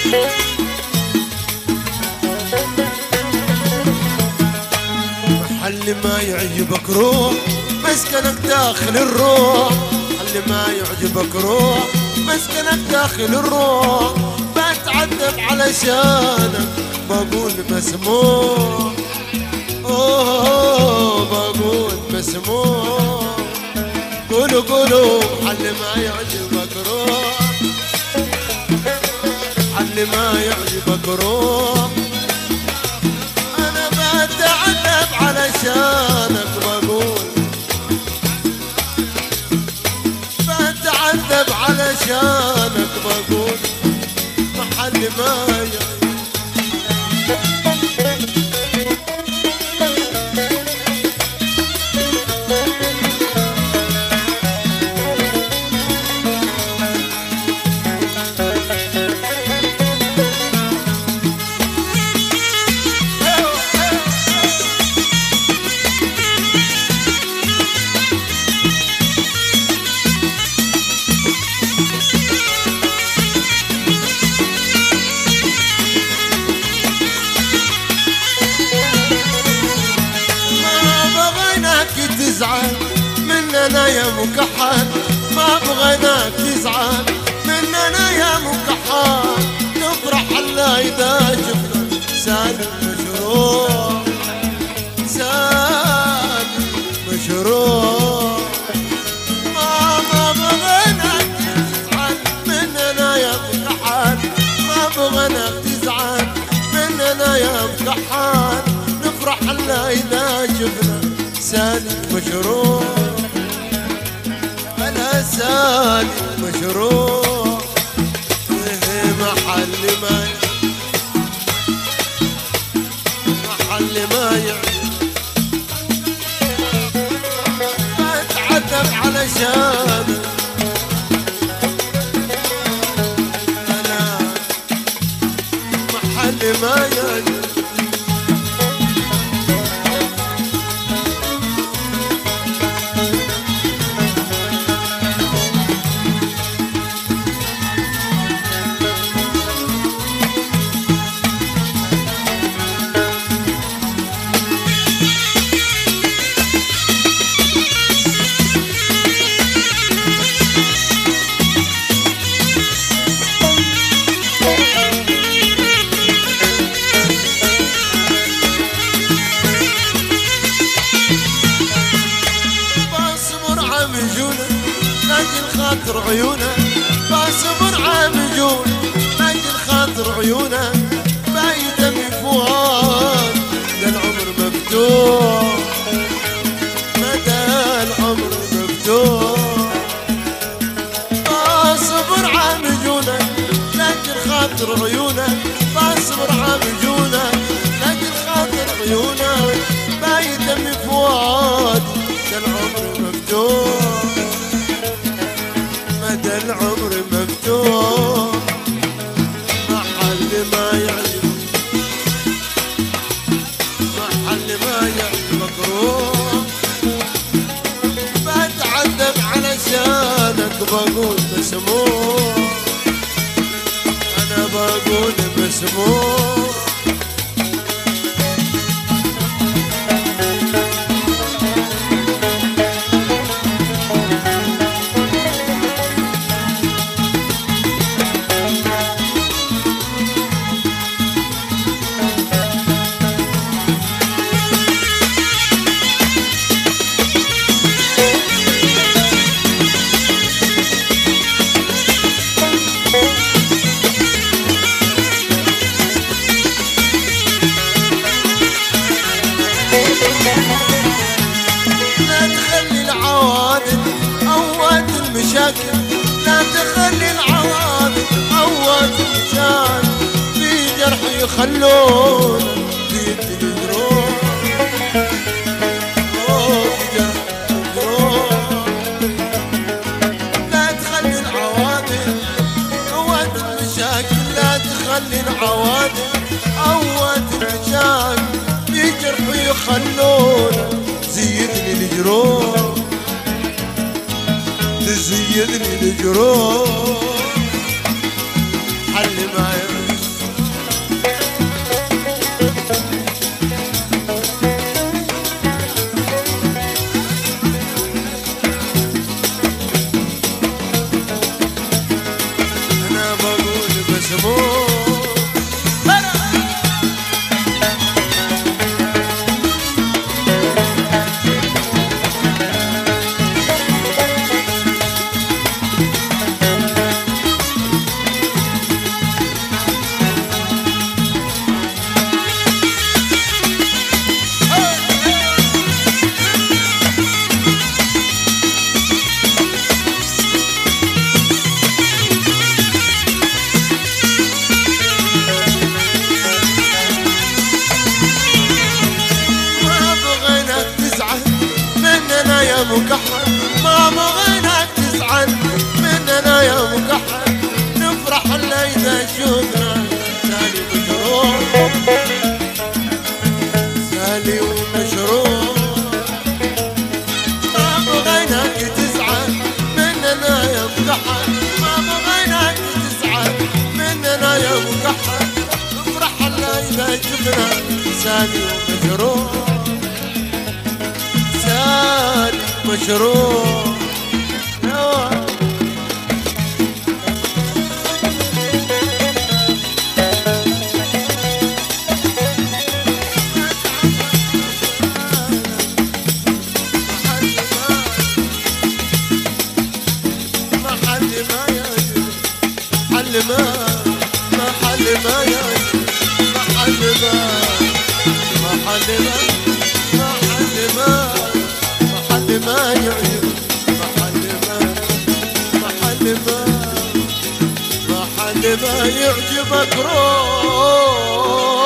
محل ما يعجبك روح، مسكنك داخل الروح. محل ما يعجبك روح، مسكنك داخل الروح. بتعذب علشانك بقول مسموح. اوه بقول مسموح. قولوا قولوا محل ما يعجبك روح، محل ما يعجبك روح. انا بتعذب علشانك بقول، بتعذب علشانك بقول محل ما يعجبك. تزعل مننا يا مكحل، ما بغيناك تزعل مننا يا مكحل. نفرح الله إذا شفنا سالم مشروع، سالم مشروع. ما بغيناك تزعل مننا يا مكحل، ما بغيناك تزعل مننا يا مكحل. نفرح الله إذا شفنا سالم مشروع، أنا سالم مشروع. محل ما محل ما بتعذب علشانك أنا محل ما يعجب. لاجل خاطر عيونه بصبر عامجون، لاجل خاطر عيونه بايته من فؤاد. مدى العمر مفتوح، مدى العمر مفتوح. بصبر عامجونه لاجل خاطر عيونه، بصبر عامجونه لاجل خاطر عيونه بايته من فؤاد. مدى العمر مفتوح، مدى العمر مفتوح. محل ما يعجبك، محل ما يعجبك روح. بتعذب علشانك بقول مسموح، أنا بقول مسموح. لا تخلي العواطف أول مشان في جرح يخلون في الجروح. في جرح الجروح لا تخلي العواطف أول المشاكل، لا تخلي العواطف أول المشاكل في جرح يخلون زيدني الجروح، تزيدني الجروح. حل ما تشوفنا سالي مجروح سالي ومشروح ما بغيناك تزعل مننا يا مكحل ما بغيناك تزعل مننا يا مكحل افرح الله إذا شفنا سالي ومجروح سالي مشروح محل ما يعجب محل ما محل ما محل ما محل ما يعجب محل ما محل ما محل ما يعجبك روح